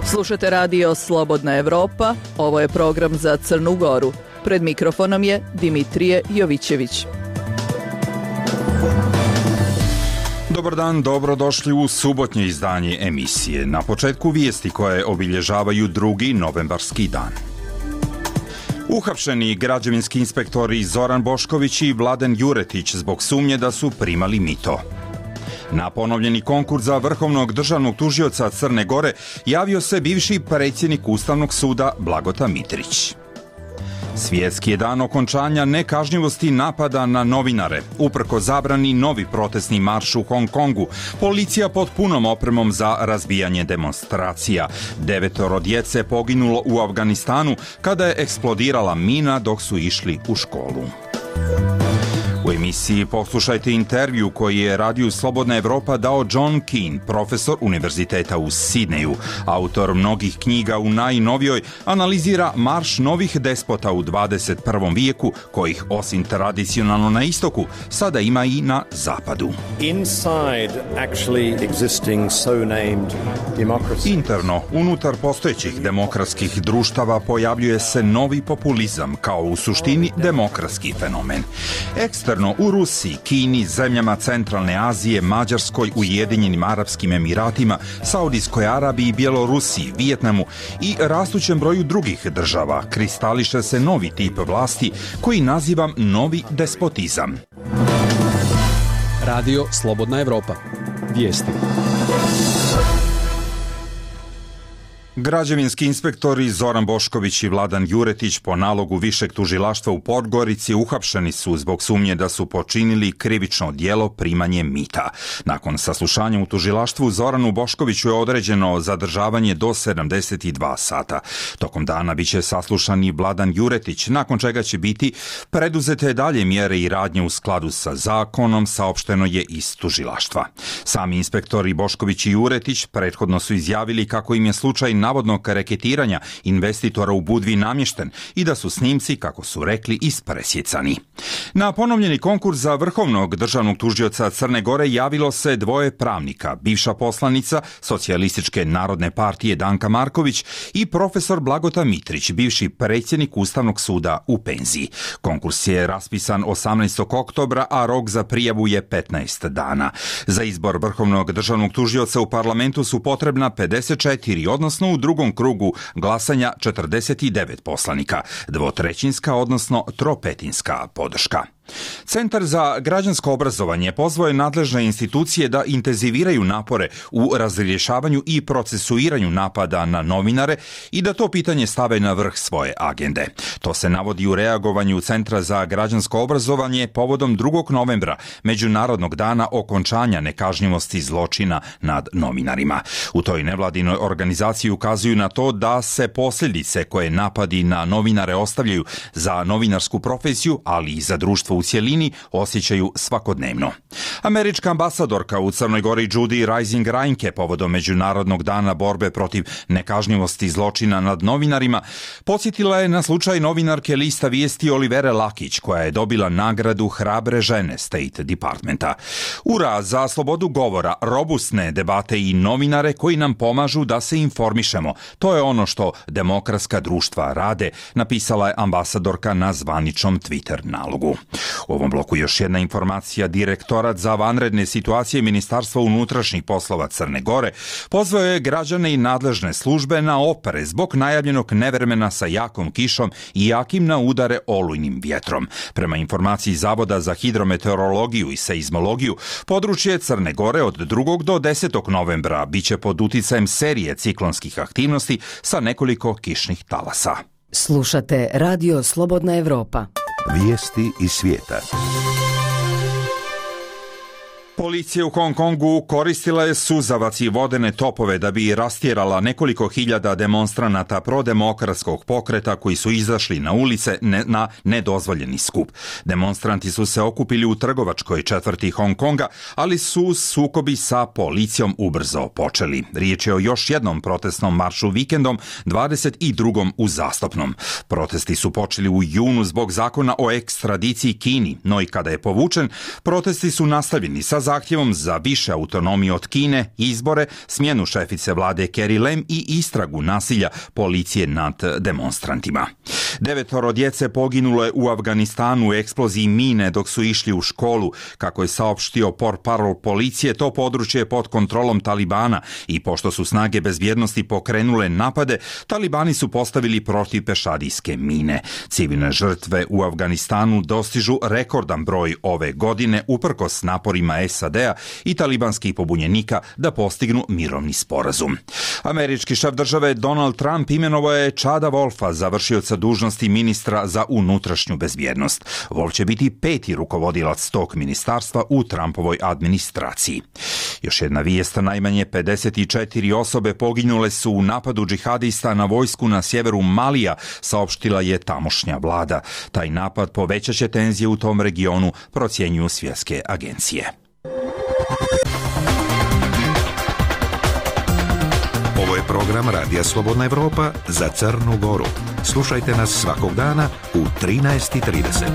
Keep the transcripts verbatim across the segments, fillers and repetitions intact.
Slušate radio Slobodna Evropa, ovo je program za Crnu Goru. Pred mikrofonom je Dimitrije Jovićević. Dobar dan, dobrodošli u subotnje izdanje emisije. Na početku vijesti koje obilježavaju drugi novembarski dan. Uhapšeni građevinski inspektori Zoran Bošković i Vladan Juretić zbog sumnje da su primali mito. Na ponovljeni konkurs za vrhovnog državnog tužioca Crne Gore javio se bivši predsjednik Ustavnog suda Blagota Mitrić. Svjetski je dan okončanja nekažnjivosti napada na novinare. Uprko zabrani novi protestni marš u Hong Kongu. Policija pod punom opremom za razbijanje demonstracija. Devetoro djece poginulo u Afganistanu kada je eksplodirala mina dok su išli u školu. U emisiji poslušajte intervju koji je Radiju Slobodna Evropa dao John Keane, profesor univerziteta u Sidneju. Autor mnogih knjiga u najnovijoj analizira marš novih despota u dvadeset prvom vijeku, kojih osim tradicionalno na istoku, sada ima i na zapadu. Interno, unutar postojećih demokratskih društava pojavljuje se novi populizam, kao u suštini demokratski fenomen. Eksterno, u Rusiji, Kini, zemljama Centralne Azije, Mađarskoj, Ujedinjenim Arapskim Emiratima, Saudijskoj Arabiji, Bjelorusiji, Vijetnamu i rastućem broju drugih država kristališe se novi tip vlasti koji nazivam novi despotizam. Radio Slobodna Evropa. Vijesti. Građevinski inspektori Zoran Bošković i Vladan Juretić po nalogu Višeg tužilaštva u Podgorici uhapšeni su zbog sumnje da su počinili krivično djelo primanje mita. Nakon saslušanja u tužilaštvu Zoranu Boškoviću je određeno zadržavanje do sedamdeset dva sata. Tokom dana biće saslušan i Vladan Juretić, nakon čega će biti preduzete dalje mjere i radnje u skladu sa zakonom, saopšteno je iz tužilaštva. Sami inspektori Bošković i Juretić prethodno su izjavili kako im je slučaj navodnog reketiranja investitora u Budvi namješten i da su snimci, kako su rekli, ispresjecani. Na ponovljeni konkurs za vrhovnog državnog tužioca Crne Gore javilo se dvoje pravnika, bivša poslanica Socijalističke narodne partije Danka Marković i profesor Blagota Mitrić, bivši predsjednik Ustavnog suda u penziji. Konkurs je raspisan osamnaestog oktobra, a rok za prijavu je petnaest dana. Za izbor vrhovnog državnog tužioca u parlamentu su potrebna pedeset četiri, odnosno u drugom krugu glasanja četrdeset devet poslanika, dvotrećinska, odnosno tropetinska podrška. Centar za građansko obrazovanje pozvao je nadležne institucije da intenziviraju napore u razrješavanju i procesuiranju napada na novinare i da to pitanje stave na vrh svoje agende. To se navodi u reagovanju Centra za građansko obrazovanje povodom drugog novembra, Međunarodnog dana okončanja nekažnjivosti zločina nad novinarima. U toj nevladinoj organizaciji ukazuju na to da se posljedice koje napadi na novinare ostavljaju za novinarsku profesiju, ali i za društvo u cjelini, osjećaju svakodnevno. Američka ambasadorka u Crnoj Gori Judy Rising Reinke povodom Međunarodnog dana borbe protiv nekažnjivosti zločina nad novinarima podsjetila je na slučaj novinarke lista vijesti Olivere Lakić, koja je dobila nagradu hrabre žene State Departmenta. Ura za slobodu govora, robustne debate i novinare koji nam pomažu da se informišemo. To je ono što demokratska društva rade, napisala je ambasadorka na zvaničnom Twitter nalogu. U ovom bloku još jedna informacija. Direktorat za vanredne situacije Ministarstva unutrašnjih poslova Crne Gore pozvao je građane i nadležne službe na oprez zbog najavljenog nevremena sa jakom kišom i jakim na udare olujnim vjetrom. Prema informaciji Zavoda za hidrometeorologiju i seizmologiju, područje Crne Gore od drugog do desetog novembra biće pod uticajem serije ciklonskih aktivnosti sa nekoliko kišnih talasa. Slušate Radio Slobodna Evropa. Vijesti iz svijeta. Policija u Hong Kongu koristila je suzavac i vodene topove da bi rastjerala nekoliko hiljada demonstranata prodemokratskog pokreta koji su izašli na ulice ne, na nedozvoljeni skup. Demonstranti su se okupili u trgovačkoj četvrti Hong Konga, ali su sukobi sa policijom ubrzo počeli. Riječ je o još jednom protestnom maršu vikendom, dvadeset drugom uzastopnom. Protesti su počeli u junu zbog zakona o ekstradiciji Kini, no i kada je povučen, protesti su nastavljeni sa zahtjevom za više autonomije od Kine, izbore, smjenu šefice vlade Carrie Lam i istragu nasilja policije nad demonstrantima. Devetoro djece poginulo je u Afganistanu u eksploziji mine dok su išli u školu. Kako je saopštio portparol policije, to područje je pod kontrolom Talibana i pošto su snage bezbjednosti pokrenule napade, Talibani su postavili protivpešadijske mine. Civilne žrtve u Afganistanu dostižu rekordan broj ove godine uprkos naporima S A D-a i talibanskih pobunjenika da postignu mirovni sporazum. Američki šef države Donald Trump imenovao je Chada Wolfa za vršioca dužnosti ministra za unutrašnju bezbjednost. Wolf će biti peti rukovodilac tog ministarstva u Trumpovoj administraciji. Još jedna vijest, najmanje pedeset četiri osobe poginule su u napadu džihadista na vojsku na sjeveru Malija, saopštila je tamošnja vlada. Taj napad povećat će tenzije u tom regionu, procjenjuju svjetske agencije. Ovo je program Radija Slobodna Evropa za Crnu Goru. Slušajte nas svakog dana u trinaest i trideset.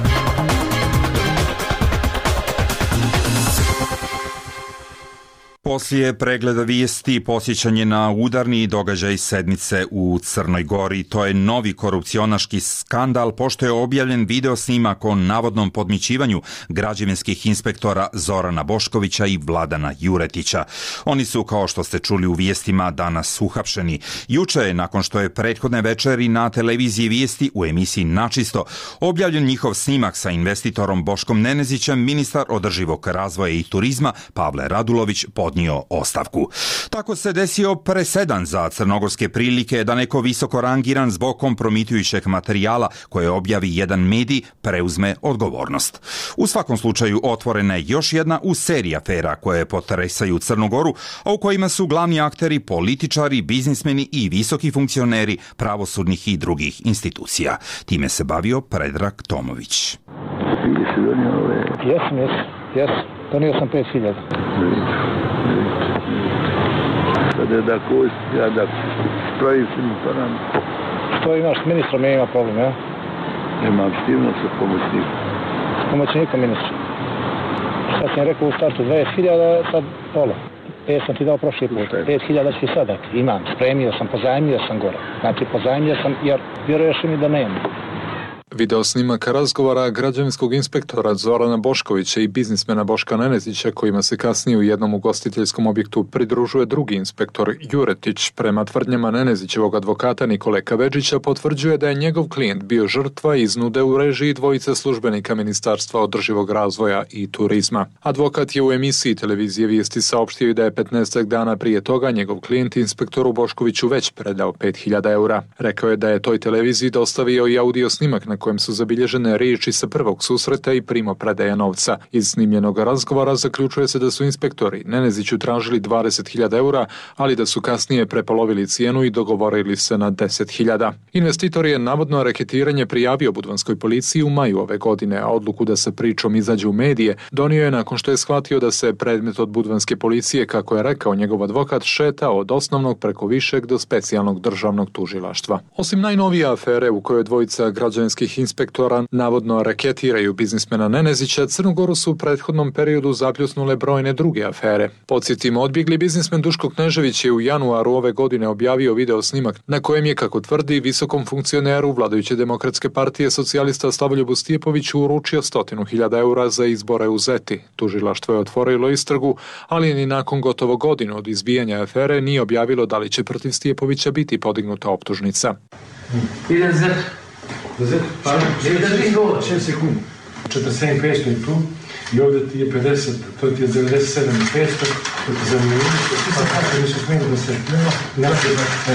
Poslije pregleda vijesti posjećanje na udarni događaj sedmice u Crnoj Gori. To je novi korupcionaški skandal pošto je objavljen video snimak o navodnom podmićivanju građevinskih inspektora Zorana Boškovića i Vladana Juretića. Oni su, kao što ste čuli u vijestima, danas uhapšeni. Juče je, nakon što je prethodne večeri na televiziji Vijesti u emisiji Načisto objavljen njihov snimak sa investitorom Boškom Nenezićem, ministar održivog razvoja i turizma Pavle Radulović podnio ostavku. Tako se desio presedan za crnogorske prilike da neko visoko rangiran zbog kompromitujućeg materijala koje objavi jedan medij preuzme odgovornost. U svakom slučaju otvorena je još jedna u seriji afera koje potresaju Crnu Goru, a u kojima su glavni akteri političari, biznismeni i visoki funkcioneri pravosudnih i drugih institucija. Time se bavio Predrag Tomović. Jesam, jesam, jesam. Donio sam pet hiljada. Sada da kost, ja da spravi se mi to nam. Što imaš s ministrom, ja ima problem, ja? Nema aktivno sa pomoćnikom. S pomoćnikom ministra. Šta sam rekao u startu, dvadeset hiljada, sad pola. pet sam ti dao prošli put, pet hiljada ću sad dati. Imam, spremio sam, pozajmio sam gore. Znači, pozajmio sam, jer vjeruješ mi da nema. Video snimak razgovora građevinskog inspektora Zorana Boškovića i biznismena Boška Nenezića, kojima se kasnije u jednom ugostiteljskom objektu pridružuje drugi inspektor Juretić, prema tvrdnjama Nenezićevog advokata Nikole Kavedžića, potvrđuje da je njegov klijent bio žrtva iznude u režiji dvojice službenika Ministarstva održivog razvoja i turizma. Advokat je u emisiji televizije Vijesti saopštio i da je petnaest dana prije toga njegov klijent inspektoru Boškoviću već predao pet hiljada eura. Rekao je da je toj televiziji dostavio i audio snimak na kojem su zabilježene riječi sa prvog susreta i primopredaje novca. Iz snimljenog razgovora zaključuje se da su inspektori Neneziću tražili dvadeset hiljada eura, ali da su kasnije prepolovili cijenu i dogovorili se na deset hiljada. Investitor je navodno reketiranje prijavio budvanskoj policiji u maju ove godine, a odluku da se pričom izađe u medije donio je nakon što je shvatio da se predmet od budvanske policije, kako je rekao njegov advokat, šeta od osnovnog preko višeg do specijalnog državnog tužilaštva. Osim najnovije afere u kojoj dvojica građanskih inspektora navodno raketiraju biznismena Nenezića, Crnu Goru su u prethodnom periodu zapljusnule brojne druge afere. Podsjetimo, odbjegli biznismen Duško Knežević je u januaru ove godine objavio video snimak na kojem je, kako tvrdi, visokom funkcioneru vladajuće demokratske partije socijalista Slavoljubu Stjepoviću uručio stotinu hiljada eura za izbore u Zeti. Tužilaštvo je otvorilo istragu, ali ni nakon gotovo godinu od izbijanja afere nije objavilo da li će protiv Stjepovića biti podignuta optužnica. Idem Zet. Zet, pa, šest sekund. četrdeset sedam petsto je tu i ovdje ti je pedeset, to ti je devedeset sedam petsto, to ti je za milijun, ti sam kako nisu smijeli da se nema, naprijed, ne,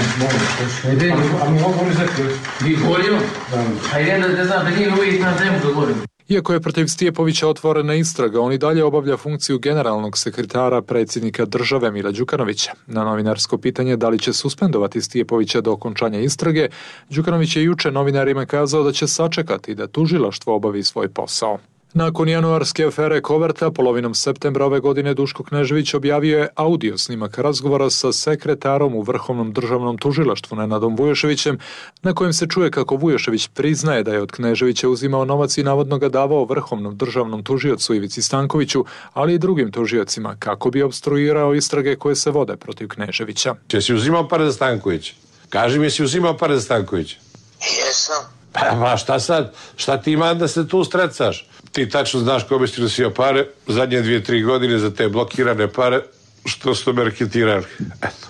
molim, a mi mogu uzeti. Ti govorio? A idem da ne znam da nije uvijek na temu da govorim. Iako je protiv Stjepovića otvorena istraga, on i dalje obavlja funkciju generalnog sekretara predsjednika države Mila Đukanovića. Na novinarsko pitanje da li će suspendovati Stjepovića do okončanja istrage, Đukanović je juče novinarima kazao da će sačekati da tužilaštvo obavi svoj posao. Nakon januarske afere Koverta, polovinom septembra ove godine Duško Knežević objavio je audio snimak razgovora sa sekretarom u Vrhovnom državnom tužilaštvu Nenadom Vujoševićem, na kojem se čuje kako Vujošević priznaje da je od Kneževića uzimao novac i navodno ga davao Vrhovnom državnom tužiocu Ivici Stankoviću, ali i drugim tužiocima, kako bi opstruirao istrage koje se vode protiv Kneževića. Če si uzimao pare za Stankovića? Kaži mi, si uzimao pare za Stankovića? Jesam. Pa, pa šta sad? Šta ti ima da se tu strecaš? Ti tačno znaš kome si nosio pare zadnje dvije, tri godine za te blokirane pare što su marketirali. Eto.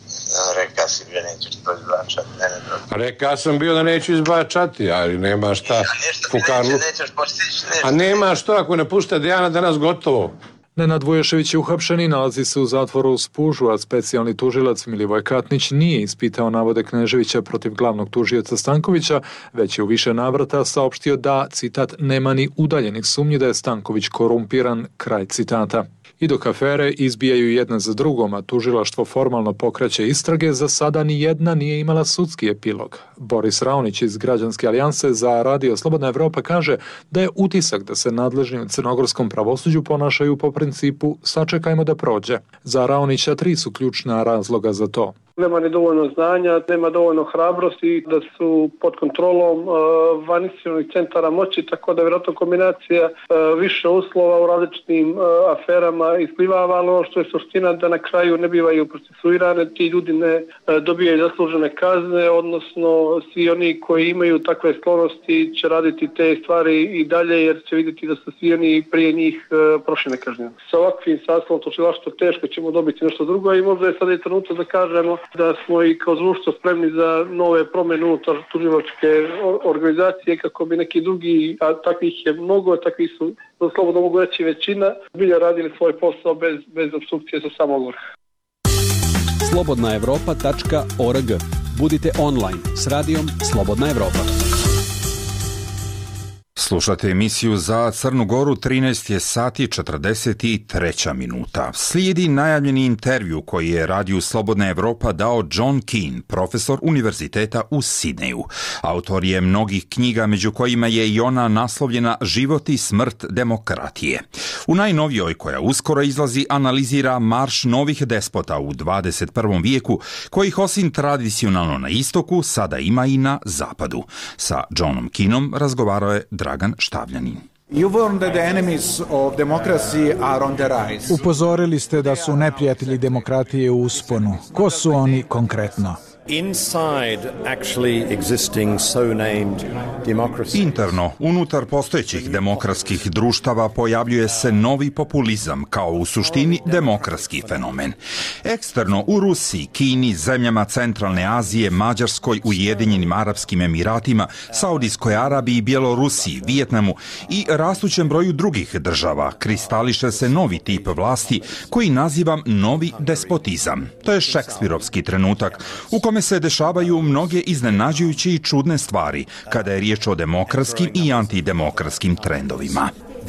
Reka si bio nećeš to izbačati. Ne, ne, Reka sam bio da neću izbačati, ali nema šta. Ja, Fukarlu. Neće, nećeš postići, nešto. A nema što ako ne pušta Dijana danas gotovo. Nenad Vujošević je uhapšen i nalazi se u zatvoru u Spužu, a specijalni tužilac Milivoj Katnić nije ispitao navode Kneževića protiv glavnog tužioca Stankovića, već je u više navrata saopštio da, citat, nema ni udaljenih sumnji da je Stanković korumpiran, kraj citata. I dok afere izbijaju jedna za drugom, a tužilaštvo formalno pokreće istrage, za sada ni jedna nije imala sudski epilog. Boris Raonić iz Građanske alijanse za Radio Slobodna Evropa kaže da je utisak da se nadležni u crnogorskom pravosuđu ponašaju po principu sačekajmo da prođe. Za Raonića tri su ključna razloga za to. Nema ni dovoljno znanja, nema dovoljno hrabrosti, da su pod kontrolom uh, vaničnih centara moći, tako da vjerojatno kombinacija uh, više uslova u različitim uh, aferama isplivava, ali ono što je suština da na kraju ne bivaju procesuirane, ti ljudi ne uh, dobijaju zaslužene kazne, odnosno svi oni koji imaju takve sklonosti će raditi te stvari i dalje, jer će vidjeti da su svi oni prije njih uh, prošli nekažnjeno. Sa ovakvim sastavom tužilaštva teško ćemo dobiti nešto drugo i možda je sada i trenutak da kažemo da smo i kao društvo spremni za nove promjene unutar tužilačke organizacije kako bi neki drugi, a takvih je mnogo, takvih su, slobodno mogu reći većina, bilja radili svoj posao bez, bez opstrukcije sa samog vrha. slobodna evropa tačka org. Budite online s radijom Slobodna Evropa. Slušate emisiju za Crnu Goru, trinaest je sati četrdeset tri minuta. Slijedi najavljeni intervju koji je Radiju Slobodna Evropa dao John Keane, profesor univerziteta u Sidneju. Autor je mnogih knjiga, među kojima je i ona naslovljena Život i smrt demokratije. U najnovijoj, koja uskoro izlazi, analizira marš novih despota u dvadeset prvom vijeku, kojih osim tradicionalno na istoku, sada ima i na zapadu. Sa Johnom Keanom razgovarao je Dragan Štavljanin. Upozorili ste da su neprijatelji demokratije u usponu. Ko su oni konkretno? Interno, unutar postojećih demokratskih društava pojavljuje se novi populizam kao u suštini demokratski fenomen. Eksterno, u Rusiji, Kini, zemljama Centralne Azije, Mađarskoj, Ujedinjenim Arapskim Emiratima, Saudijskoj Arabiji, Bjelorusiji, Vijetnamu i rastućem broju drugih država kristališe se novi tip vlasti koji nazivam novi despotizam. To je šekspirovski trenutak u kome se dešavaju mnoge iznenađujuće i čudne stvari kada je riječ o demokratskim i antidemokratskim trendovima.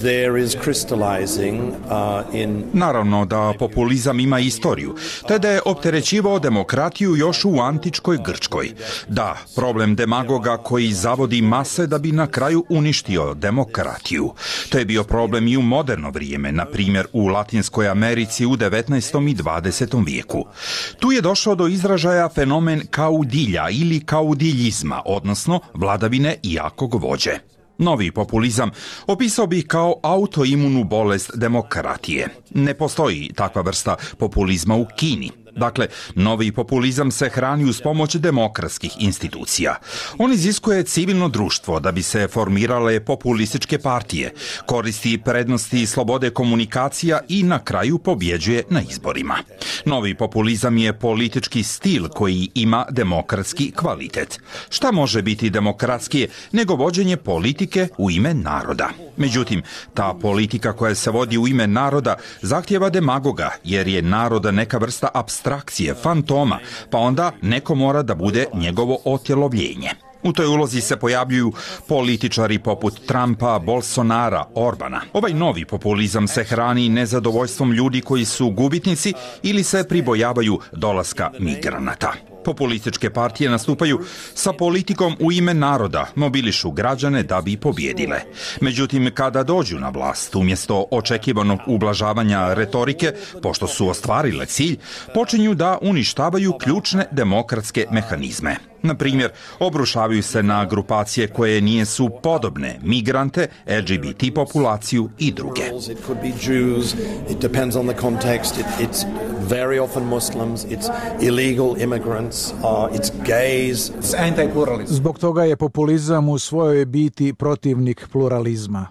Naravno da populizam ima istoriju, te da je opterećivao demokratiju još u antičkoj Grčkoj. Da, problem demagoga koji zavodi mase da bi na kraju uništio demokratiju. To je bio problem i u moderno vrijeme, na primjer u Latinskoj Americi u devetnaestom i dvadesetom vijeku. Tu je došao do izražaja fenomen kaudilja ili kaudiljizma, odnosno vladavine jakog vođe. Novi populizam opisao bih kao autoimunu bolest demokratije. Ne postoji takva vrsta populizma u Kini. Dakle, novi populizam se hrani uz pomoć demokratskih institucija. On iziskuje civilno društvo da bi se formirale populističke partije, koristi prednosti slobode komunikacija i na kraju pobjeđuje na izborima. Novi populizam je politički stil koji ima demokratski kvalitet. Šta može biti demokratskije nego vođenje politike u ime naroda? Međutim, ta politika koja se vodi u ime naroda zahtjeva demagoga, jer je naroda neka vrsta apstrakcije, fantoma, pa onda neko mora da bude njegovo otjelovljenje. U toj ulozi se pojavljuju političari poput Trumpa, Bolsonara, Orbana. Ovaj novi populizam se hrani nezadovoljstvom ljudi koji su gubitnici ili se pribojavaju dolaska migranata. Populističke partije nastupaju sa politikom u ime naroda, mobilišu građane da bi pobjedile. Međutim, kada dođu na vlast, umjesto očekivanog ublažavanja retorike, pošto su ostvarile cilj, počinju da uništavaju ključne demokratske mehanizme. Na primjer, obrušavaju se na grupacije koje nije su podobne, migrante, L G B T populaciju i druge. Zbog toga je populizam u svojoj biti protivnik pluralizma.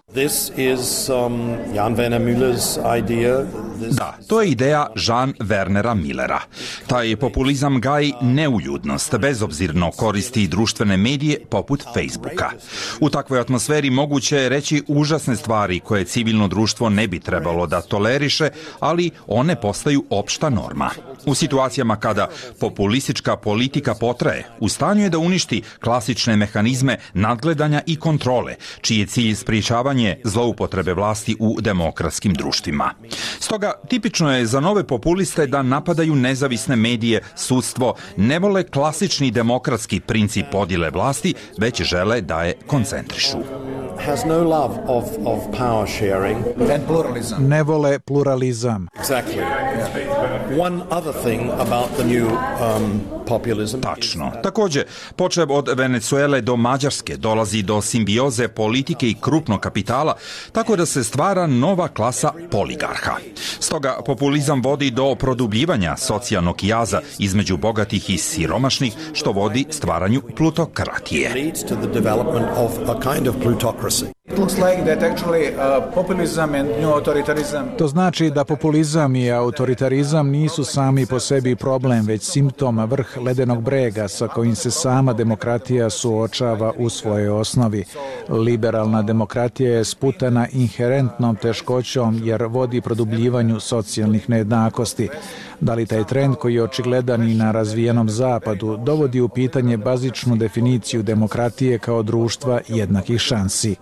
Da, to je ideja Jean Wernera Millera. Taj populizam gaji neuljudnost, bezobzirno koristi društvene medije poput Facebooka. U takvoj atmosferi moguće je reći užasne stvari koje civilno društvo ne bi trebalo da toleriše, ali one postaju opšta norma. U situacijama kada populistička politika potraje, u stanju je da uništi klasične mehanizme nadgledanja i kontrole, čiji je cilj sprječavanje zloupotrebe vlasti u demokratskim društvima. Stoga, tipično je za nove populiste da napadaju nezavisne medije, sudstvo, ne vole klasični demokratski princip podjele vlasti, već žele da je koncentrišu. Has no love of, of power sharing. And pluralism. Ne vole pluralizam. Exactly. One other thing about the new um, populism. Tačno. Također, počev od Venezuele do Mađarske dolazi do simbioze politike i krupnog kapitala, tako da se stvara nova klasa poligarha. Stoga populizam vodi do produbljivanja socijalnog jaza između bogatih i siromašnih, što vodi stvaranju plutokratije. Leads to the development of a kind of plutocracy. It looks like that actually uh, populism and new authoritarism. To znači da populizam i autoritarizam nisu sami po sebi problem, već simptom vrh ledenog brega sa kojim se sama demokratija suočava u svojoj osnovi. Liberalna demokratija je sputana inherentnom teškoćom jer vodi produbljivanju socijalnih nejednakosti. Da li taj trend koji je očigledan i na razvijenom zapadu dovodi u pitanje bazičnu definiciju demokratije kao društva jednakih šansi?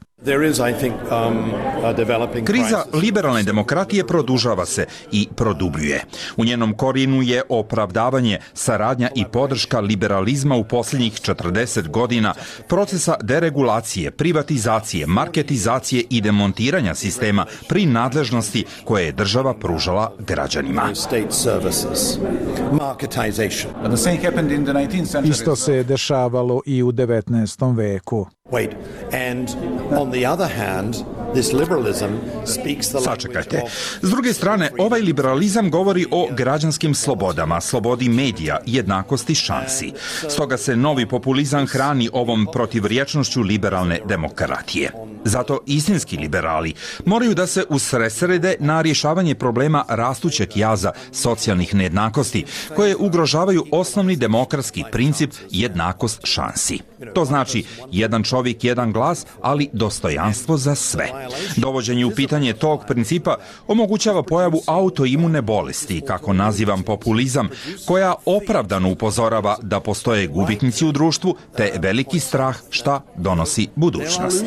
Kriza liberalne demokratije produžava se i produbljuje. U njenom korijenu je opravdavanje, saradnja i podrška liberalizma u posljednjih četrdeset godina, procesa deregulacije, privatizacije, marketizacije i demontiranja sistema pri nadležnosti koje je država pružala građanima. Isto se dešavalo i u devetnaestom veku. Wait, and on the other hand, this liberalism speaks the Sačekajte. S druge strane, ovaj liberalizam govori o građanskim slobodama, slobodi medija, jednakosti šansi. Stoga se novi populizam hrani ovom protivrječnošću liberalne demokratije. Zato istinski liberali moraju da se usredsrede na rješavanje problema rastućeg jaza socijalnih nejednakosti, koje ugrožavaju osnovni demokratski princip jednakost šansi. To znači jedan čovjek, jedan glas, ali dostojanstvo za sve. Dovođenje u pitanje tog principa omogućava pojavu autoimune bolesti, kako nazivam populizam, koja opravdano upozorava da postoje gubitnici u društvu, te veliki strah šta donosi budućnost.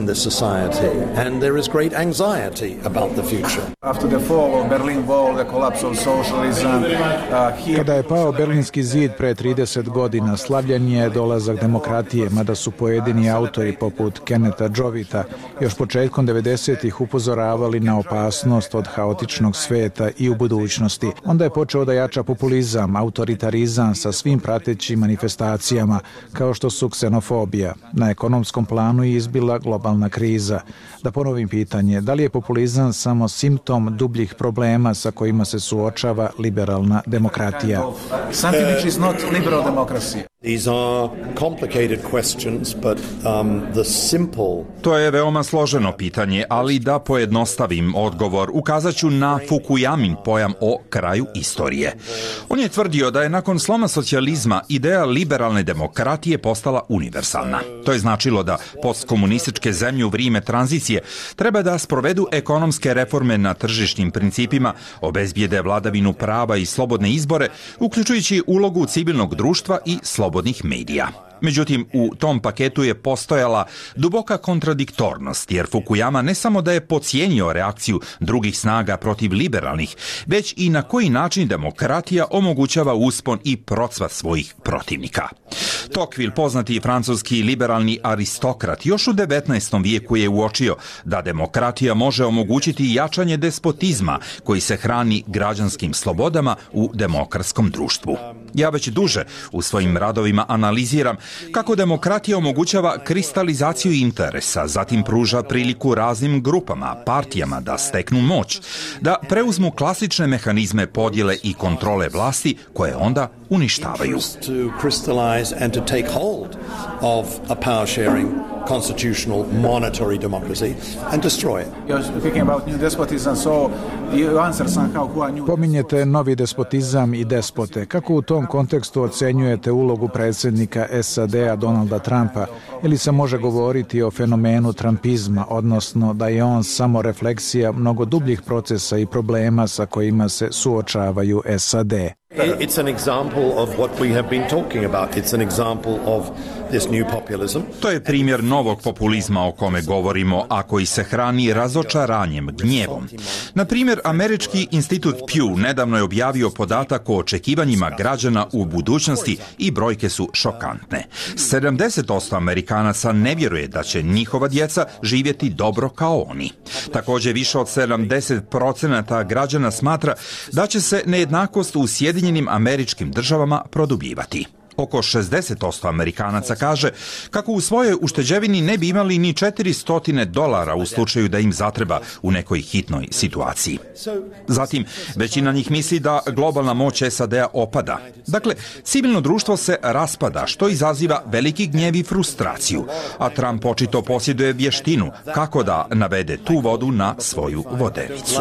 Kada je pao Berlinski zid pre trideset godina, slavljen je dolazak demokratije, mada su pojedini autori poput Kenneta Jovita još početkom devedesetih upozoravali na opasnost od haotičnog sveta i u budućnosti. Onda je počeo da jača populizam, autoritarizam sa svim pratećim manifestacijama, kao što su ksenofobija. Na ekonomskom planu je izbila globalna kriza. Da ponovim pitanje, da li je populizam samo simptom dubljih problema sa kojima se suočava liberalna demokratija? Something which is not liberal democracy. These are complicated questions, but um, the simple... To je veoma složeno pitanje, ali da pojednostavim odgovor, ukazat ću na Fukuyamin pojam o kraju istorije. On je tvrdio da je nakon sloma socijalizma ideja liberalne demokratije postala univerzalna. To je značilo da postkomunističke zemlje u vrijeme tranzicije treba da sprovedu ekonomske reforme na tržišnim principima, obezbijede vladavinu prava i slobodne izbore, uključujući ulogu civilnog društva i slobodnih medija. Međutim, u tom paketu je postojala duboka kontradiktornost, jer Fukuyama ne samo da je podcijenio reakciju drugih snaga protiv liberalnih, već i na koji način demokratija omogućava uspon i procvat svojih protivnika. Tocqueville, poznati francuski liberalni aristokrat, još u devetnaestom vijeku je uočio da demokratija može omogućiti jačanje despotizma koji se hrani građanskim slobodama u demokratskom društvu. Ja već duže u svojim radovima analiziram kako demokratija omogućava kristalizaciju interesa, zatim pruža priliku raznim grupama, partijama da steknu moć, da preuzmu klasične mehanizme podjele i kontrole vlasti koje onda uništavaju. Constitutional monetary democracy and destroy it. You're speaking about new despotism, so you answer somehow who are new. Pominjete novi despotizam i despote. Kako u tom kontekstu ocenjujete ulogu predsjednika S A D-a Donalda Trumpa, ili se može govoriti o fenomenu trumpizma, odnosno da je on samo refleksija mnogo dubljih procesa i problema sa kojima se suočavaju S A D? It's an example of what we have been talking about. It's an example of this new populism. To je primjer novog populizma o kome govorimo, a koji se hrani razočaranjem, gnjevom. Na primjer, američki institut Pew nedavno je objavio podatak o očekivanjima građana u budućnosti i brojke su šokantne. sedamdeset posto Amerikanaca ne vjeruje da će njihova djeca živjeti dobro kao oni. Također, više od sedamdeset posto građana smatra da će se nejednakost u Sjedinjenim Američkim Državama produbljivati. Oko šezdeset posto Amerikanaca kaže kako u svojoj ušteđevini ne bi imali ni četiristo dolara u slučaju da im zatreba u nekoj hitnoj situaciji. Zatim, većina njih misli da globalna moć S A D-a opada. Dakle, civilno društvo se raspada, što izaziva veliki gnjev i frustraciju, a Trump očito posjeduje vještinu kako da navede tu vodu na svoju vodenicu.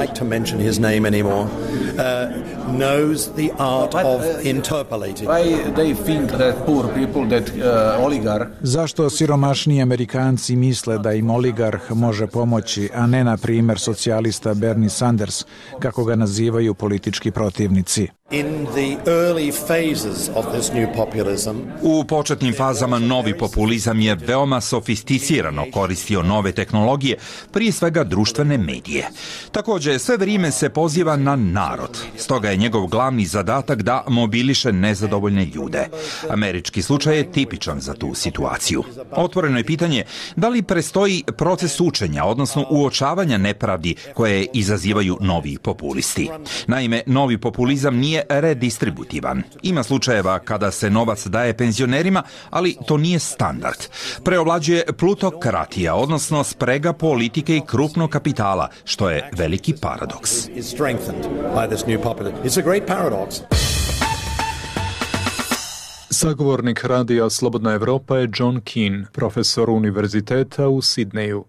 Zašto siromašniji Amerikanci misle da im oligarh može pomoći, a ne, na primjer, socijalista Bernie Sanders, kako ga nazivaju politički protivnici? In the early phases of this new populism, u početnim fazama novi populizam je veoma sofisticirano koristio nove tehnologije, prije svega društvene medije. Također, sve vrijeme se poziva na narod. Stoga je njegov glavni zadatak da mobiliše nezadovoljne ljude. Američki slučaj je tipičan za tu situaciju. Otvoreno je pitanje da li prestoji proces učenja, odnosno uočavanja nepravdi koje izazivaju novi populisti. Naime, novi populizam nije redistributivan. Ima slučajeva kada se novac daje penzionerima, ali to nije standard. Preovlađuje plutokratija, odnosno sprega politike i krupnog kapitala, što je veliki paradoks. Sagovornik radija Slobodna Evropa je John Keane, profesor univerziteta u Sidneju.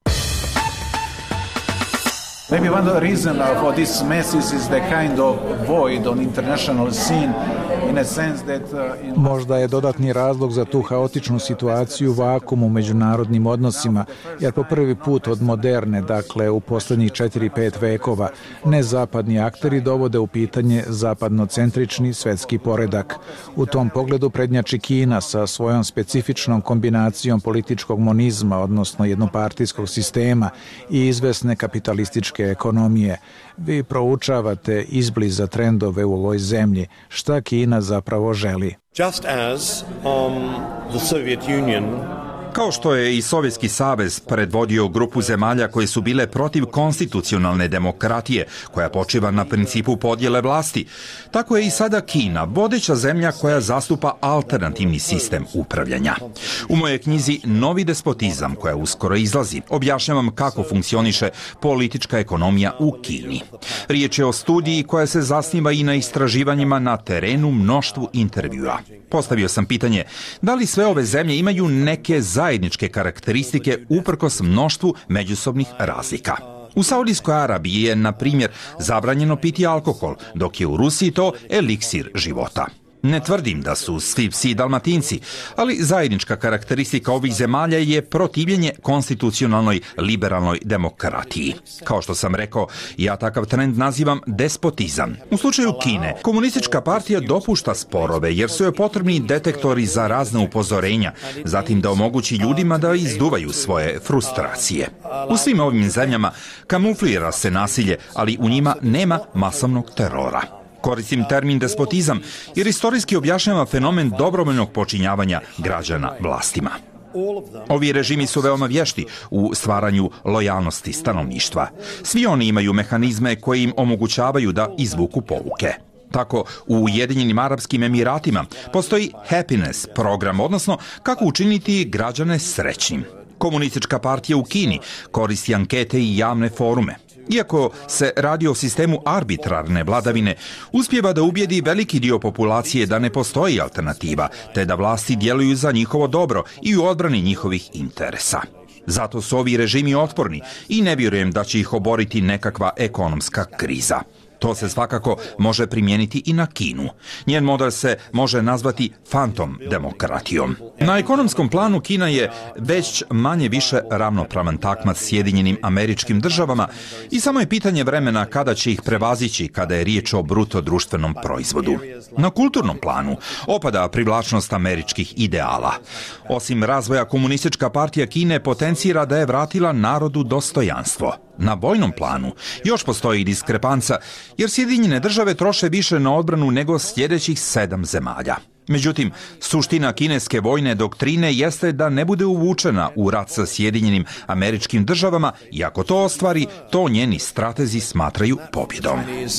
Maybe one reason for this mess is the kind of void on international scene in a sense that uh, in... Možda je dodatni razlog za tu haotičnu situaciju vakum u međunarodnim odnosima, jer po prvi put od moderne, dakle u posljednjih četiri pet vekova, nezapadni akteri dovode u pitanje zapadnocentrični svetski poredak. U tom pogledu prednjači Kina sa svojom specifičnom kombinacijom političkog monizma, odnosno jednopartijskog sistema i izvesne kapitalističke ekonomije. Vi proučavate izbliza trendove u ovoj zemlji. Šta Kina zapravo želi? Just as um, the Soviet Union Kao što je i Sovjetski savez predvodio grupu zemalja koje su bile protiv konstitucionalne demokratije, koja počiva na principu podjele vlasti, tako je i sada Kina vodeća zemlja koja zastupa alternativni sistem upravljanja. U mojoj knjizi Novi despotizam, koja uskoro izlazi, objašnjavam kako funkcioniše politička ekonomija u Kini. Riječ je o studiji koja se zasniva i na istraživanjima na terenu, mnoštvu intervjua. Postavio sam pitanje, da li sve ove zemlje imaju neke zajedničke karakteristike uprkos mnoštvu međusobnih razlika. U Saudijskoj Arabiji je, na primjer, zabranjeno piti alkohol, dok je u Rusiji to eliksir života. Ne tvrdim da su svi psi Dalmatinci, ali zajednička karakteristika ovih zemalja je protivljenje konstitucionalnoj liberalnoj demokratiji. Kao što sam rekao, ja takav trend nazivam despotizam. U slučaju Kine, komunistička partija dopušta sporove jer su joj potrebni detektori za razna upozorenja, zatim da omogući ljudima da izduvaju svoje frustracije. U svim ovim zemljama kamuflira se nasilje, ali u njima nema masovnog terora. Koristim termin despotizam jer istorijski objašnjava fenomen dobrovoljnog počinjavanja građana vlastima. Ovi režimi su veoma vješti u stvaranju lojalnosti stanovništva. Svi oni imaju mehanizme koji im omogućavaju da izvuku pouke. Tako, u Ujedinjenim Arapskim Emiratima postoji happiness program, odnosno kako učiniti građane srećnim. Komunistička partija u Kini koristi ankete i javne forume. Iako se radi o sistemu arbitrarne vladavine, uspijeva da ubijedi veliki dio populacije da ne postoji alternativa, te da vlasti djeluju za njihovo dobro i u odbrani njihovih interesa. Zato su ovi režimi otporni i ne vjerujem da će ih oboriti nekakva ekonomska kriza. To se svakako može primijeniti i na Kinu. Njen model se može nazvati fantom demokratijom. Na ekonomskom planu Kina je već manje više ravnopravan takmac Sjedinjenim Američkim Državama i samo je pitanje vremena kada će ih prevazići kada je riječ o bruto društvenom proizvodu. Na kulturnom planu opada privlačnost američkih ideala. Osim razvoja, komunistička partija Kine potencira da je vratila narodu dostojanstvo. Na vojnom planu još postoji diskrepanca, jer Sjedinjene Države troše više na odbranu nego sljedećih sedam zemalja. Međutim, suština kineske vojne doktrine jeste da ne bude uvučena u rat sa Sjedinjenim Američkim Državama i ako to ostvari, to njeni stratezi smatraju pobjedom.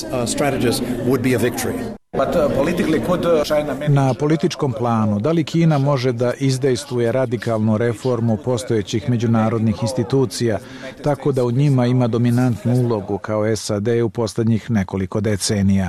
Na političkom planu, da li Kina može da izdejstvuje radikalnu reformu postojećih međunarodnih institucija, tako da u njima ima dominantnu ulogu kao S A D u posljednjih nekoliko decenija?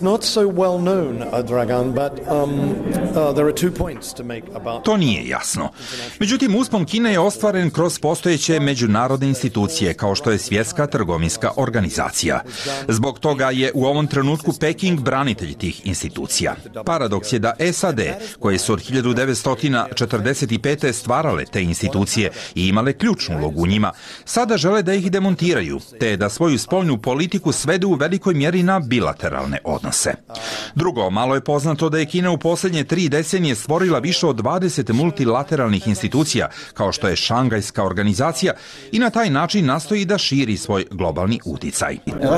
To nije jasno. Međutim, uspon Kine je ostvaren kroz postojeće međunarodne institucije, kao što je Svjetska trgovinska organizacija. Zbog toga je u ovom trenutku Peking branitelj tih institucija. Paradoks je da S A D, koje su od hiljadu devetsto četrdeset pete stvarale te institucije i imale ključnu ulogu u njima, sada žele da ih demontiraju, te da svoju spoljnu politiku svedu u velikoj mjeri na bilateralne odnose. Drugo, malo je poznato da je Kina u posljednje tri decenije stvorila više od dvadeset multilateralnih institucija, kao što je Šangajska organizacija, i na taj način nastoji da širi svoj globalni uticaj.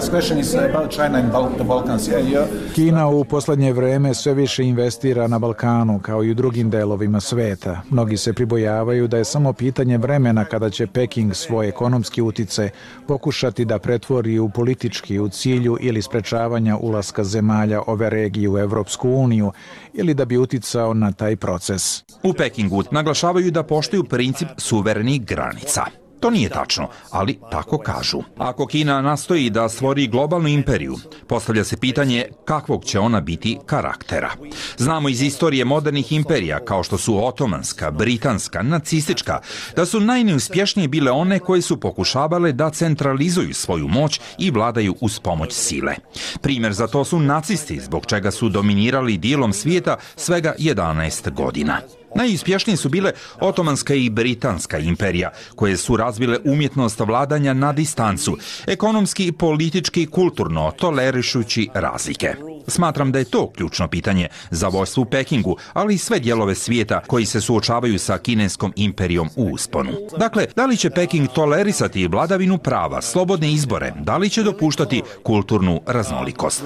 Kina u posljednje vrijeme sve više investira na Balkanu, kao i u drugim delovima sveta. Mnogi se pribojavaju da je samo pitanje vremena kada će Peking svoj ekonomski uticaj pokušati da pretvori u politički u cilju ili sprečavanja ulaska zemalja ove regije u Evropsku uniju ili da bi uticao na taj proces. U Pekingu naglašavaju da poštuju princip suverenih granica. To nije tačno, ali tako kažu. Ako Kina nastoji da stvori globalnu imperiju, postavlja se pitanje kakvog će ona biti karaktera. Znamo iz istorije modernih imperija, kao što su otomanska, britanska, nacistička, da su najneuspješnije bile one koje su pokušavale da centralizuju svoju moć i vladaju uz pomoć sile. Primjer za to su nacisti, zbog čega su dominirali dijelom svijeta svega jedanaest godina. Najuspješnije su bile otomanska i britanska imperija, koje su razvile umjetnost vladanja na distancu, ekonomski, politički, kulturno, tolerišući razlike. Smatram da je to ključno pitanje za vojstvo u Pekingu, ali i sve dijelove svijeta koji se suočavaju sa kineskom imperijom u usponu. Dakle, da li će Peking tolerisati vladavinu prava, slobodne izbore, da li će dopuštati kulturnu raznolikost?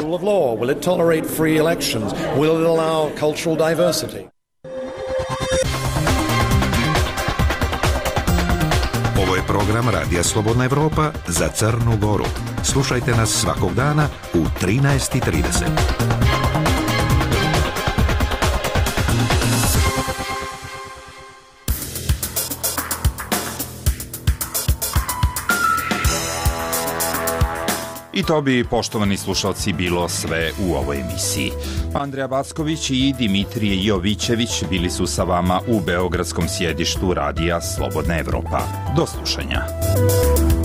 Ovo je program Radija Slobodna Evropa za Crnu Goru. Slušajte nas svakog dana u trinaest i trideset. I to bi, poštovani slušalci, bilo sve u ovoj emisiji. Andreja Backović i Dimitrije Jovićević bili su sa vama u beogradskom sjedištu Radija Slobodna Evropa. Do slušanja.